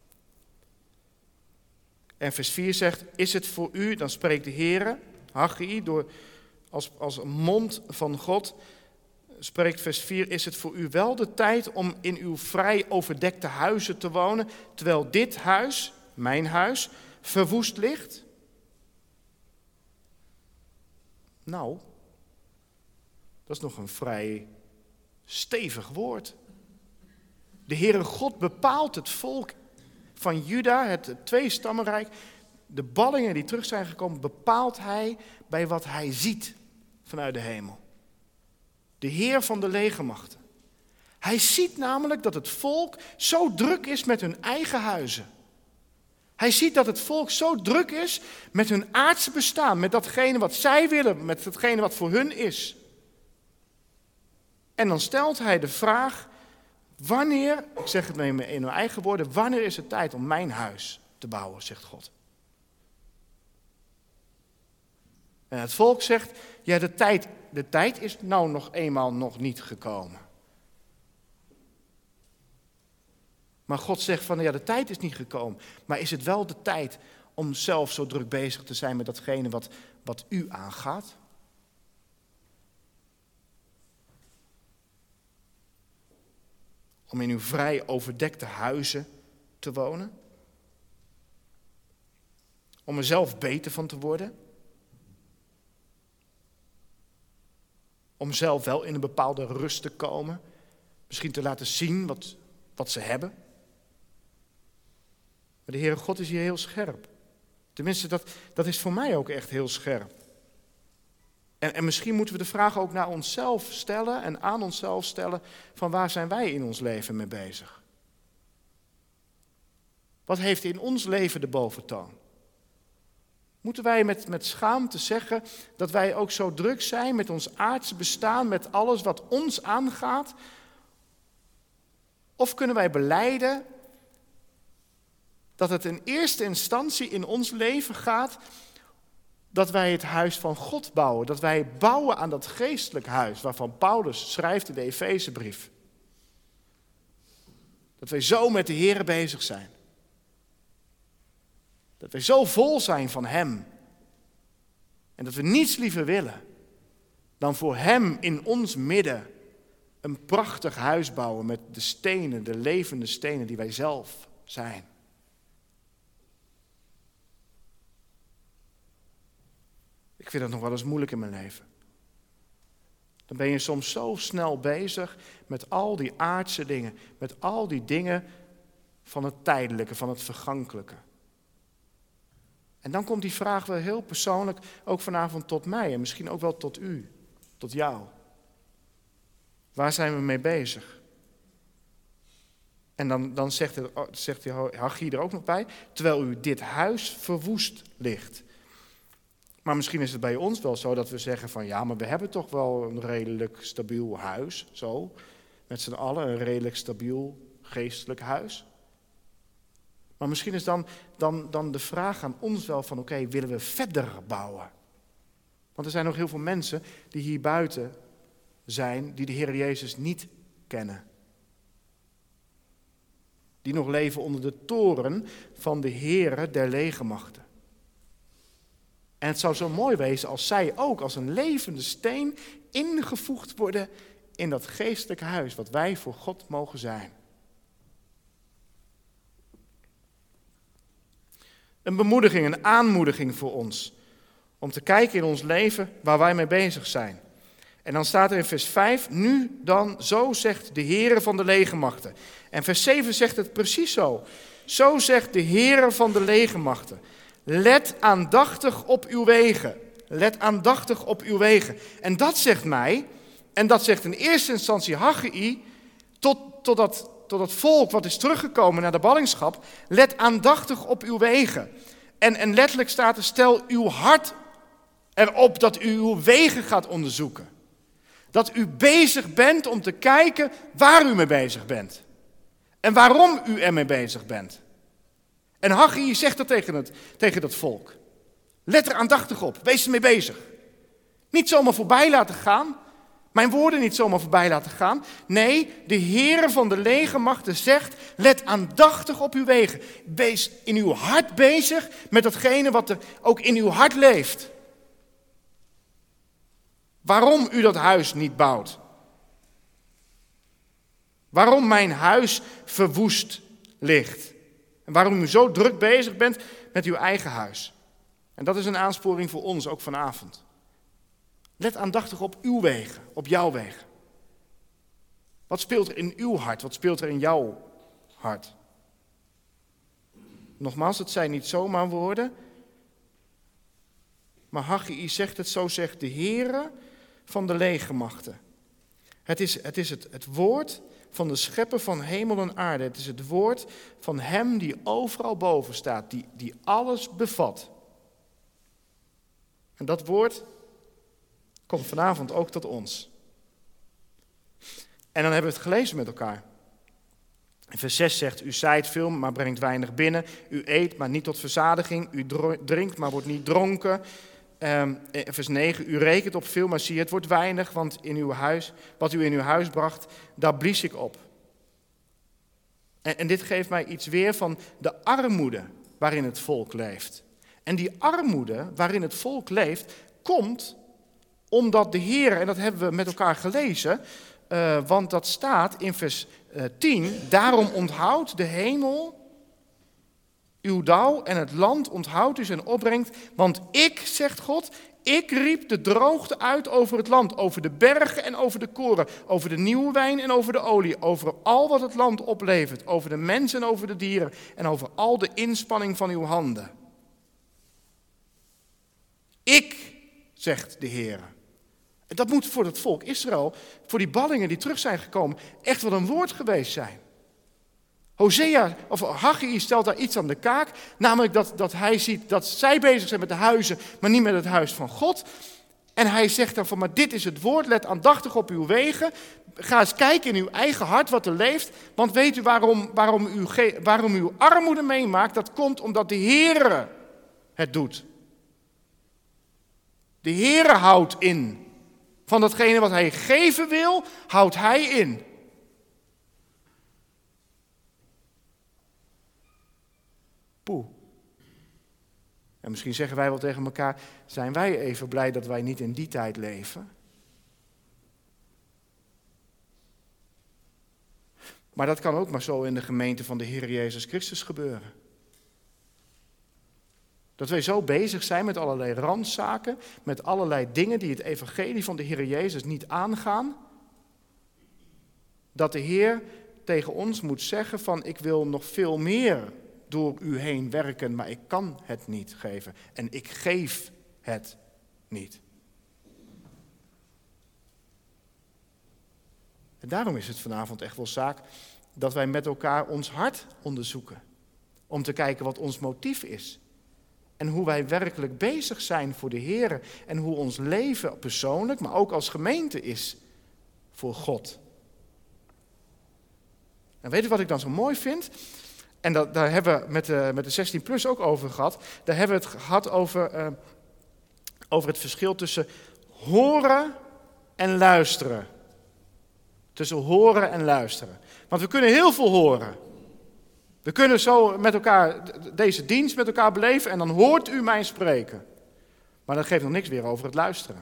Speaker 1: En vers vier zegt, is het voor u, dan spreekt de Heere, Haggai, door, als, als een mond van God, spreekt vers vier, is het voor u wel de tijd om in uw vrij overdekte huizen te wonen, terwijl dit huis, mijn huis, verwoest ligt? Nou, dat is nog een vrij stevig woord. De Heere God bepaalt het volk van Juda, het tweestammenrijk, de ballingen die terug zijn gekomen, bepaalt hij bij wat hij ziet vanuit de hemel. De Heer van de legermachten. Hij ziet namelijk dat het volk zo druk is met hun eigen huizen. Hij ziet dat het volk zo druk is met hun aardse bestaan, met datgene wat zij willen, met datgene wat voor hun is. En dan stelt hij de vraag, wanneer, ik zeg het in mijn eigen woorden, wanneer is het tijd om mijn huis te bouwen, zegt God. En het volk zegt, ja, de tijd, de tijd is nou nog eenmaal nog niet gekomen. Maar God zegt van, ja, de tijd is niet gekomen. Maar is het wel de tijd om zelf zo druk bezig te zijn met datgene wat, wat u aangaat? Om in uw vrij overdekte huizen te wonen? Om er zelf beter van te worden? Om zelf wel in een bepaalde rust te komen? Misschien te laten zien wat, wat ze hebben? Maar de Heere God is hier heel scherp. Tenminste, dat, dat is voor mij ook echt heel scherp. En, en misschien moeten we de vraag ook naar onszelf stellen en aan onszelf stellen, van waar zijn wij in ons leven mee bezig? Wat heeft in ons leven de boventoon? Moeten wij met, met schaamte zeggen dat wij ook zo druk zijn met ons aardse bestaan, met alles wat ons aangaat? Of kunnen wij belijden dat het in eerste instantie in ons leven gaat dat wij het huis van God bouwen. Dat wij bouwen aan dat geestelijk huis waarvan Paulus schrijft in de Efezebrief. Dat wij zo met de Heer bezig zijn. Dat wij zo vol zijn van Hem. En dat we niets liever willen dan voor Hem in ons midden een prachtig huis bouwen met de stenen, de levende stenen die wij zelf zijn. Ik vind dat nog wel eens moeilijk in mijn leven. Dan ben je soms zo snel bezig met al die aardse dingen. Met al die dingen van het tijdelijke, van het vergankelijke. En dan komt die vraag wel heel persoonlijk, ook vanavond tot mij. En misschien ook wel tot u, tot jou. Waar zijn we mee bezig? En dan, dan zegt, het, zegt Haggai er ook nog bij, terwijl u dit huis verwoest ligt. Maar misschien is het bij ons wel zo dat we zeggen van ja, maar we hebben toch wel een redelijk stabiel huis, zo. Met z'n allen een redelijk stabiel geestelijk huis. Maar misschien is dan, dan, dan de vraag aan ons wel van oké, okay, willen we verder bouwen? Want er zijn nog heel veel mensen die hier buiten zijn, die de Heer Jezus niet kennen. Die nog leven onder de toren van de Heere der legermachten. En het zou zo mooi wezen als zij ook als een levende steen ingevoegd worden in dat geestelijke huis wat wij voor God mogen zijn. Een bemoediging, een aanmoediging voor ons. Om te kijken in ons leven waar wij mee bezig zijn. En dan staat er in vers vijf, nu dan, zo zegt de Heere van de legermachten. En vers zeven zegt het precies zo. Zo zegt de Heere van de legermachten. Let aandachtig op uw wegen. let aandachtig op uw wegen. En dat zegt mij, en dat zegt in eerste instantie Haggai, tot, tot, dat, tot dat volk wat is teruggekomen naar de ballingschap, let aandachtig op uw wegen. En, en letterlijk staat er, stel uw hart erop dat u uw wegen gaat onderzoeken. Dat u bezig bent om te kijken waar u mee bezig bent. En waarom u ermee bezig bent. En Haggai zegt dat tegen, het, tegen dat volk. Let er aandachtig op, wees ermee bezig. Niet zomaar voorbij laten gaan, mijn woorden niet zomaar voorbij laten gaan. Nee, de Heere van de legermachten zegt, let aandachtig op uw wegen. Wees in uw hart bezig met datgene wat er ook in uw hart leeft. Waarom u dat huis niet bouwt. Waarom mijn huis verwoest ligt. En waarom u zo druk bezig bent met uw eigen huis. En dat is een aansporing voor ons, ook vanavond. Let aandachtig op uw wegen, op jouw wegen. Wat speelt er in uw hart? Wat speelt er in jouw hart? Nogmaals, het zijn niet zomaar woorden. Maar Haggai zegt het, zo zegt de Heere van de legermachten. Het is, het is het, het woord van de schepper van hemel en aarde. Het is het woord van hem die overal boven staat, die, die alles bevat. En dat woord komt vanavond ook tot ons. En dan hebben we het gelezen met elkaar. Vers zes zegt, u zaait veel, maar brengt weinig binnen. U eet, maar niet tot verzadiging. U drinkt, maar wordt niet dronken. Um, vers negen, u rekent op veel, maar zie het wordt weinig, want in uw huis, wat u in uw huis bracht, daar blies ik op. En, en dit geeft mij iets weer van de armoede waarin het volk leeft. En die armoede waarin het volk leeft, komt omdat de Heer, en dat hebben we met elkaar gelezen, uh, want dat staat in vers uh, tien, daarom onthoudt de hemel uw dauw en het land onthoudt u zijn opbrengst, want ik, zegt God, ik riep de droogte uit over het land, over de bergen en over de koren, over de nieuwe wijn en over de olie, over al wat het land oplevert, over de mensen en over de dieren en over al de inspanning van uw handen. Ik, zegt de Heer. Dat moet voor het volk Israël, voor die ballingen die terug zijn gekomen, echt wel een woord geweest zijn. Hosea, of Haggai stelt daar iets aan de kaak, namelijk dat, dat hij ziet dat zij bezig zijn met de huizen, maar niet met het huis van God. En hij zegt dan van, maar dit is het woord, let aandachtig op uw wegen, ga eens kijken in uw eigen hart wat er leeft, want weet u waarom, waarom, u, waarom u armoede meemaakt? Dat komt omdat de Heere het doet. De Heere houdt in. Van datgene wat hij geven wil, houdt hij in. Poeh. En misschien zeggen wij wel tegen elkaar, zijn wij even blij dat wij niet in die tijd leven? Maar dat kan ook maar zo in de gemeente van de Heer Jezus Christus gebeuren. Dat wij zo bezig zijn met allerlei randzaken, met allerlei dingen die het evangelie van de Heer Jezus niet aangaan. Dat de Heer tegen ons moet zeggen van, ik wil nog veel meer door u heen werken, maar ik kan het niet geven. En ik geef het niet. En daarom is het vanavond echt wel zaak dat wij met elkaar ons hart onderzoeken. Om te kijken wat ons motief is. En hoe wij werkelijk bezig zijn voor de Heer. En hoe ons leven persoonlijk, maar ook als gemeente is voor God. En weet je wat ik dan zo mooi vind? En dat, daar hebben we met de, met de zestien plus ook over gehad. Daar hebben we het gehad over, uh, over het verschil tussen horen en luisteren. Tussen horen en luisteren. Want we kunnen heel veel horen. We kunnen zo met elkaar deze dienst met elkaar beleven en dan hoort u mij spreken. Maar dat geeft nog niks weer over het luisteren.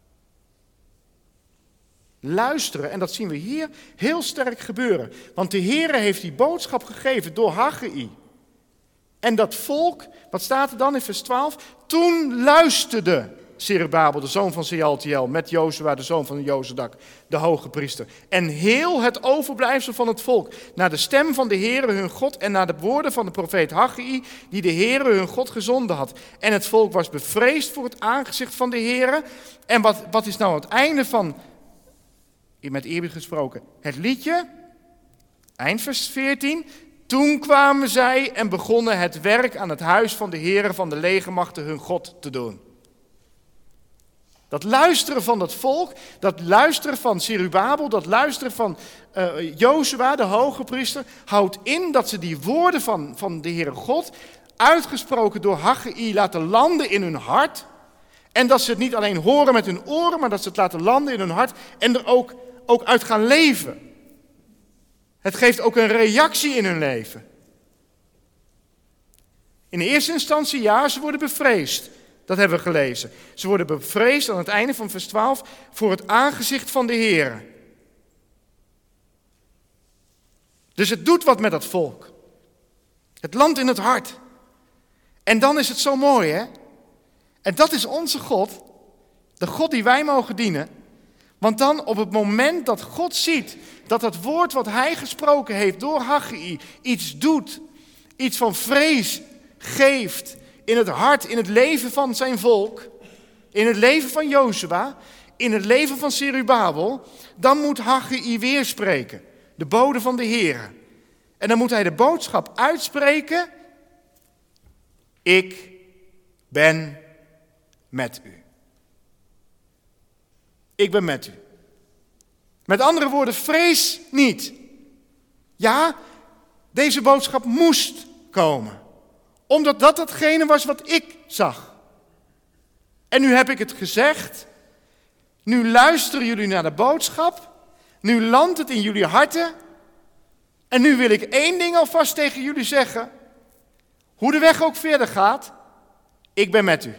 Speaker 1: Luisteren, en dat zien we hier heel sterk gebeuren. Want de Heere heeft die boodschap gegeven door Haggai. En dat volk, wat staat er dan in vers twaalf? Toen luisterde Zerubabel, de zoon van Sealtiel, met Jozua, de zoon van Jozadak, de hoge priester. En heel het overblijfsel van het volk, naar de stem van de Heere hun God en naar de woorden van de profeet Haggai, die de Heere hun God gezonden had. En het volk was bevreesd voor het aangezicht van de Heere. En wat, wat is nou het einde van, met eerbied gesproken, het liedje? Eind vers veertien. Toen kwamen zij en begonnen het werk aan het huis van de Heere van de legermachten hun God te doen. Dat luisteren van dat volk, dat luisteren van Zerubabel, dat luisteren van uh, Jozua, de hoge priester, houdt in dat ze die woorden van, van de Heere God, uitgesproken door Haggai, laten landen in hun hart. En dat ze het niet alleen horen met hun oren, maar dat ze het laten landen in hun hart en er ook, ook uit gaan leven. Het geeft ook een reactie in hun leven. In de eerste instantie, ja, ze worden bevreesd. Dat hebben we gelezen. Ze worden bevreesd aan het einde van vers twaalf voor het aangezicht van de Heer. Dus het doet wat met dat volk. Het landt in het hart. En dan is het zo mooi, hè? En dat is onze God. De God die wij mogen dienen. Want dan op het moment dat God ziet dat het woord wat hij gesproken heeft door Haggai iets doet, iets van vrees geeft in het hart, in het leven van zijn volk, in het leven van Jozua, in het leven van Zerubabel, dan moet Haggai weer spreken, de bode van de Heer. En dan moet hij de boodschap uitspreken: ik ben met u. Ik ben met u. Met andere woorden, vrees niet. Ja, deze boodschap moest komen. Omdat dat hetgene was wat ik zag. En nu heb ik het gezegd. Nu luisteren jullie naar de boodschap. Nu landt het in jullie harten. En nu wil ik één ding alvast tegen jullie zeggen. Hoe de weg ook verder gaat. Ik ben met u.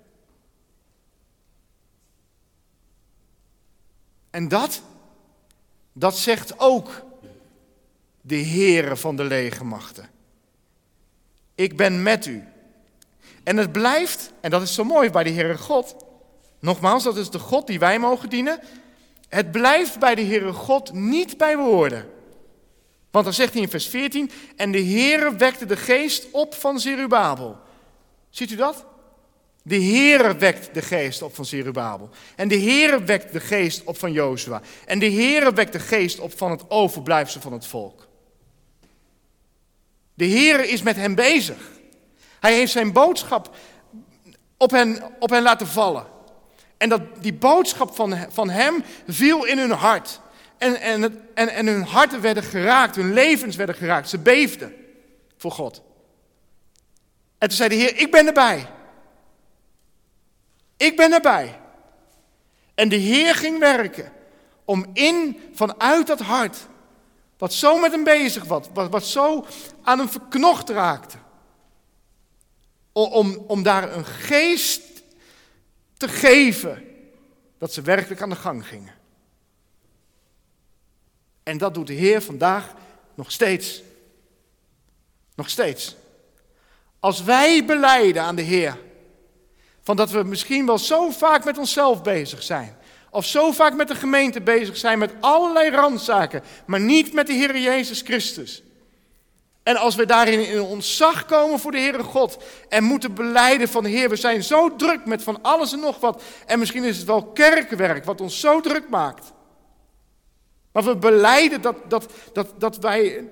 Speaker 1: En dat, dat zegt ook de Heere van de legermachten. Ik ben met u. En het blijft, en dat is zo mooi bij de Heere God. Nogmaals, dat is de God die wij mogen dienen. Het blijft bij de Heere God niet bij woorden. Want dan zegt hij in vers veertien, en de Heere wekte de geest op van Zerubabel. Ziet u dat? De Heere wekt de geest op van Zerubabel. En de Heere wekt de geest op van Jozua. En de Heere wekt de geest op van het overblijfsel van het volk. De Heere is met hen bezig. Hij heeft zijn boodschap op hen, op hen laten vallen. En dat, die boodschap van, van hem viel in hun hart. En, en, het, en, en hun harten werden geraakt, hun levens werden geraakt. Ze beefden voor God. En toen zei de Heer, ik ben erbij. Ik ben erbij. En de Heer ging werken om in, vanuit dat hart, wat zo met hem bezig was, wat, wat zo aan hem verknocht raakte, om, om daar een geest te geven, dat ze werkelijk aan de gang gingen. En dat doet de Heer vandaag nog steeds. Nog steeds. Als wij belijden aan de Heer, van dat we misschien wel zo vaak met onszelf bezig zijn, of zo vaak met de gemeente bezig zijn met allerlei randzaken, maar niet met de Heer Jezus Christus. En als we daarin in ontzag komen voor de Heere God en moeten belijden van de Heer, we zijn zo druk met van alles en nog wat. En misschien is het wel kerkenwerk wat ons zo druk maakt. Maar we belijden dat, dat, dat, dat, wij,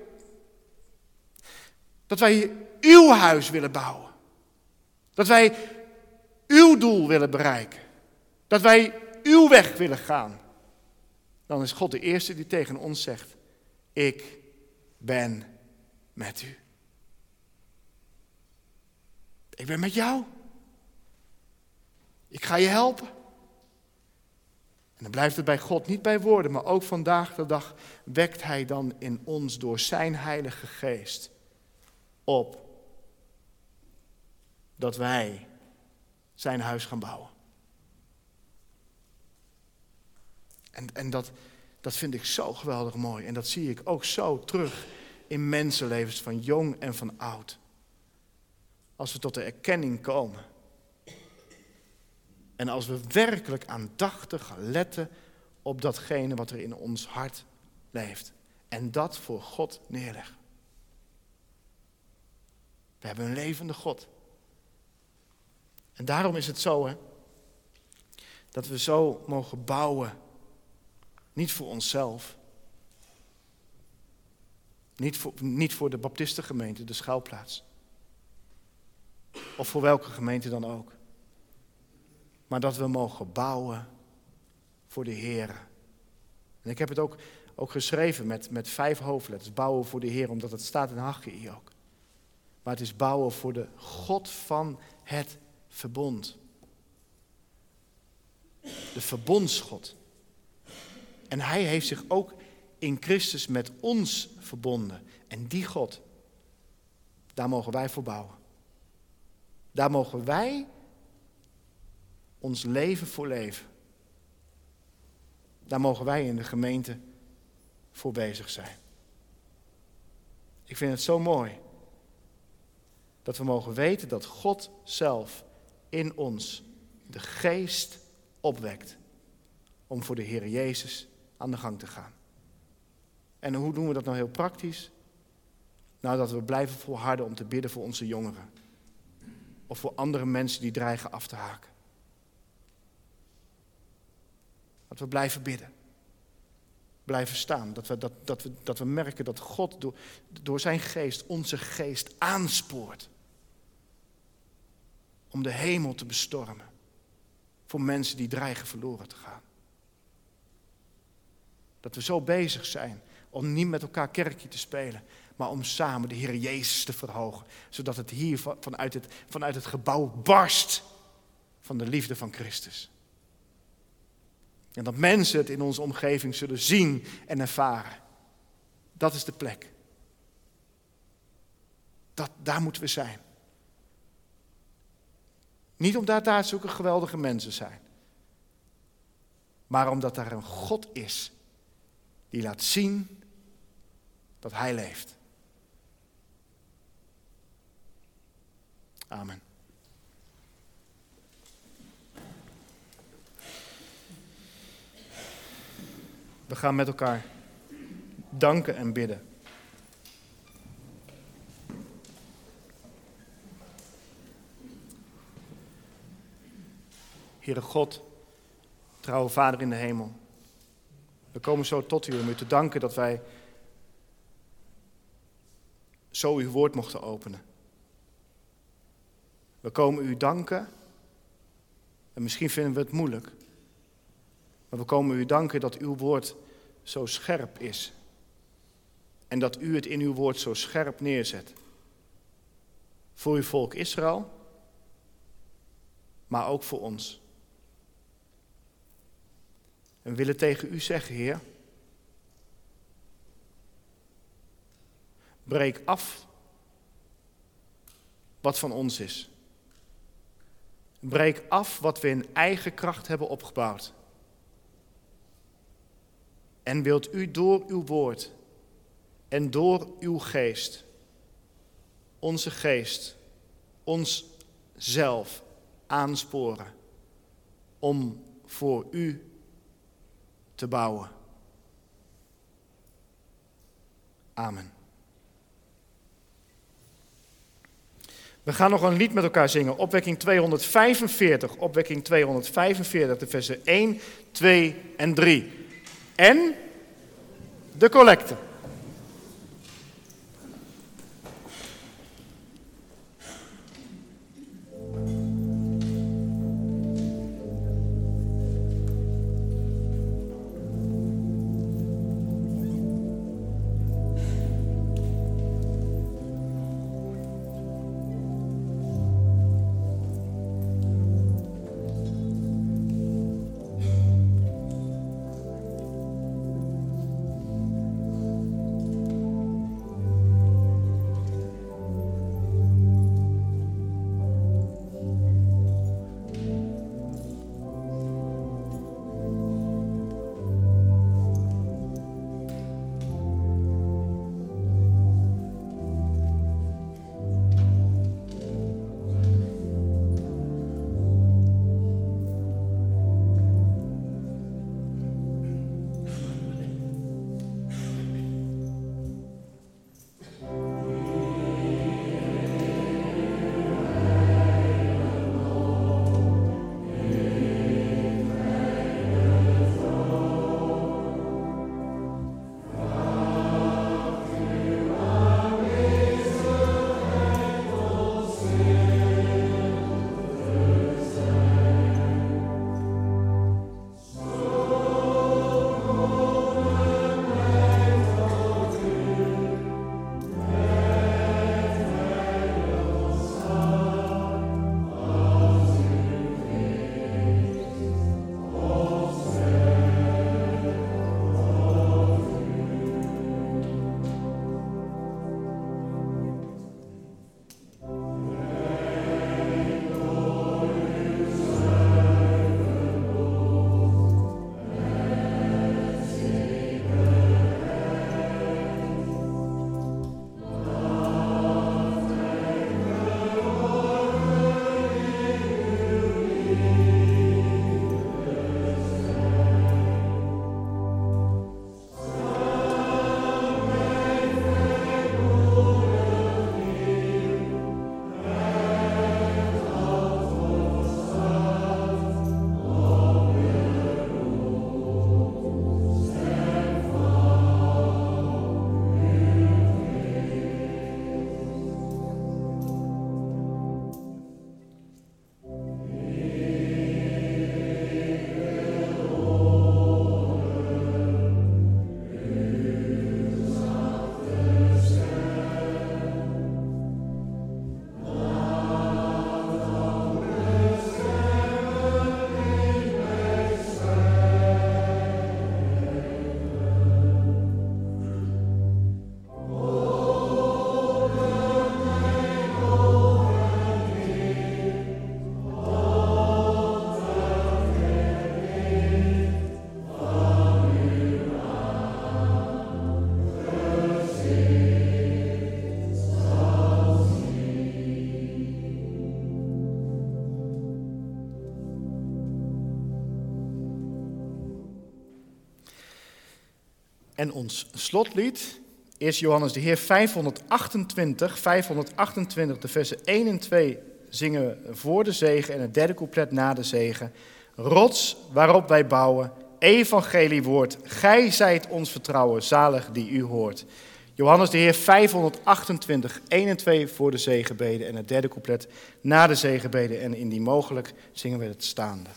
Speaker 1: dat wij uw huis willen bouwen. Dat wij uw doel willen bereiken. Dat wij uw weg willen gaan. Dan is God de eerste die tegen ons zegt, ik ben met u. Ik ben met jou. Ik ga je helpen. En dan blijft het bij God, niet bij woorden, maar ook vandaag de dag wekt hij dan in ons door zijn Heilige Geest op dat wij zijn huis gaan bouwen. En, en dat, dat vind ik zo geweldig mooi. En dat zie ik ook zo terug in mensenlevens van jong en van oud. Als we tot de erkenning komen En als we werkelijk aandachtig letten op datgene wat er in ons hart leeft. En dat voor God neerleggen. We hebben een levende God. En daarom is het zo, hè, dat we zo mogen bouwen. Niet voor onszelf. Niet voor, niet voor de Baptistengemeente, de schuilplaats. Of voor welke gemeente dan ook. Maar dat we mogen bouwen voor de Heer. En ik heb het ook, ook geschreven met, met vijf hoofdletters. Bouwen voor de Heer, omdat het staat in Haggai ook. Maar het is bouwen voor de God van het verbond. De verbondsgod. En hij heeft zich ook in Christus met ons verbonden. En die God, daar mogen wij voor bouwen. Daar mogen wij ons leven voor leven. Daar mogen wij in de gemeente voor bezig zijn. Ik vind het zo mooi dat we mogen weten dat God zelf in ons de geest opwekt om voor de Heer Jezus aan de gang te gaan. En hoe doen we dat nou heel praktisch? Nou, dat we blijven volharden om te bidden voor onze jongeren. Of voor andere mensen die dreigen af te haken. Dat we blijven bidden. Blijven staan. Dat we, dat, dat we, dat we merken dat God door, door zijn geest onze geest aanspoort. Om de hemel te bestormen. Voor mensen die dreigen verloren te gaan. Dat we zo bezig zijn om niet met elkaar kerkje te spelen. Maar om samen de Heer Jezus te verhogen. Zodat het hier vanuit het, vanuit het gebouw barst van de liefde van Christus. En dat mensen het in onze omgeving zullen zien en ervaren. Dat is de plek. Dat, daar moeten we zijn. Niet omdat daar zulke geweldige mensen zijn. Maar omdat daar een God is die laat zien dat hij leeft. Amen. We gaan met elkaar danken en bidden. Heere God, trouwe Vader in de hemel. We komen zo tot u om u te danken dat wij zo uw woord mochten openen. We komen u danken, en misschien vinden we het moeilijk, maar we komen u danken dat uw woord zo scherp is. En dat u het in uw woord zo scherp neerzet. Voor uw volk Israël, maar ook voor ons. En we willen tegen u zeggen, Heer, breek af wat van ons is. Breek af wat we in eigen kracht hebben opgebouwd. En wilt u door uw woord en door uw geest, onze geest, ons zelf aansporen om voor u te bouwen. Amen. We gaan nog een lied met elkaar zingen. Opwekking tweehonderdvijfenveertig. Opwekking tweehonderdvijfenveertig, de versen één, twee en drie. En de collecte. En ons slotlied is Johannes de Heer vijfhonderdachtentwintig. vijfhonderdachtentwintig, de versen één en twee zingen we voor de zegen en het derde couplet na de zegen. Rots waarop wij bouwen, evangeliewoord, gij zijt ons vertrouwen, zalig die u hoort. Johannes de Heer vijfhonderdachtentwintig, één en twee voor de zegenbede en het derde couplet na de zegenbede. En indien mogelijk zingen we het staande.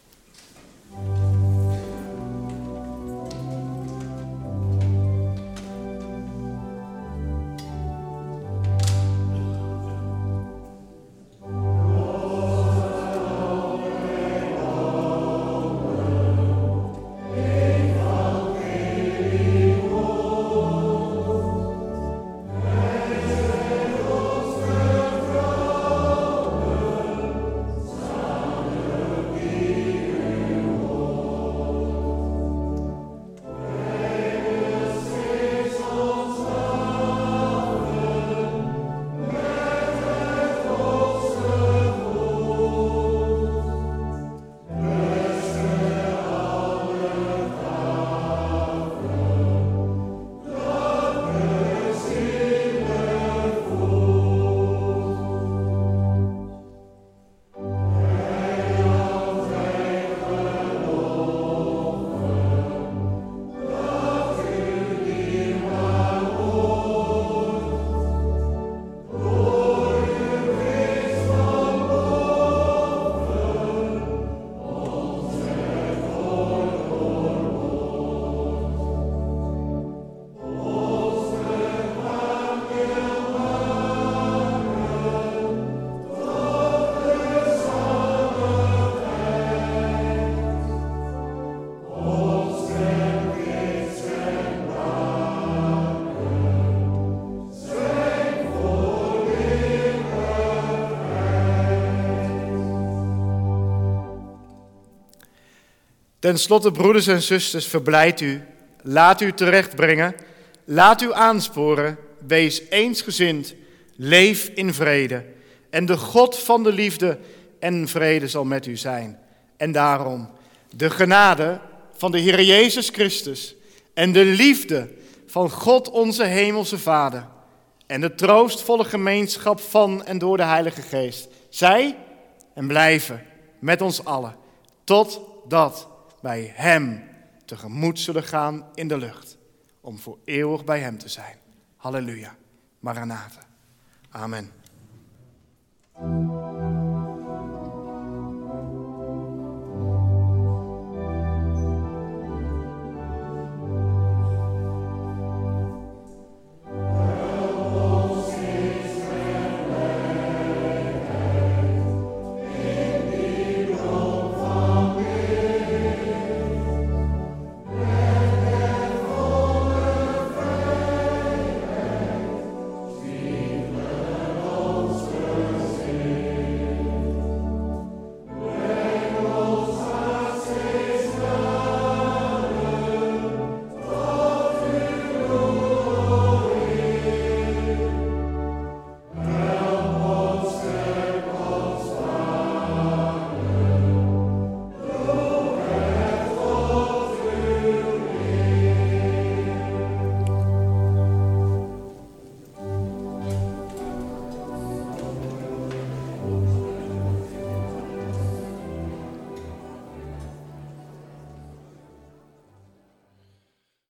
Speaker 1: Ten slotte, broeders en zusters, verblijd u, laat u terechtbrengen, laat u aansporen, wees eensgezind, leef in vrede. En de God van de liefde en vrede zal met u zijn. En daarom, de genade van de Heer Jezus Christus en de liefde van God onze Hemelse Vader en de troostvolle gemeenschap van en door de Heilige Geest, zij en blijven met ons allen, totdat wij Hem tegemoet zullen gaan in de lucht, om voor eeuwig bij Hem te zijn. Halleluja. Maranatha. Amen.